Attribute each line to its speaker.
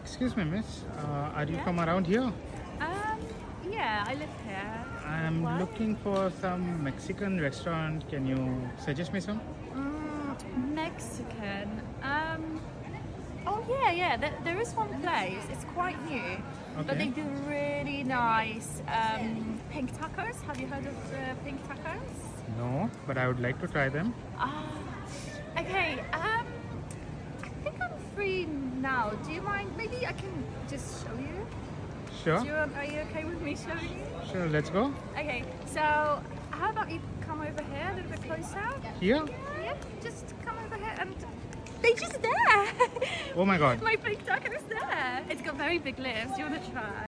Speaker 1: Excuse me, miss. Are you
Speaker 2: Yeah?
Speaker 1: from around here?
Speaker 2: Yeah, I live here.
Speaker 1: I'm
Speaker 2: What?
Speaker 1: looking for some Mexican restaurant. Can you suggest me some?
Speaker 2: Mexican. Oh yeah. There is one place. It's quite new, but
Speaker 1: Okay.
Speaker 2: they do really nice pink tacos. Have you heard of pink tacos?
Speaker 1: No, but I would like to try them.
Speaker 2: Ah, okay. I think I'm free now. Do you mind? Maybe I can just show you.
Speaker 1: Sure.
Speaker 2: Are you okay with me showing you?
Speaker 1: Sure, let's go.
Speaker 2: Okay. So how about you come over here a little bit closer?
Speaker 1: Here?
Speaker 2: Yeah, just come over here and they just there.
Speaker 1: Oh my god.
Speaker 2: My pink taco is there. It's got very big lips. Do you want to try?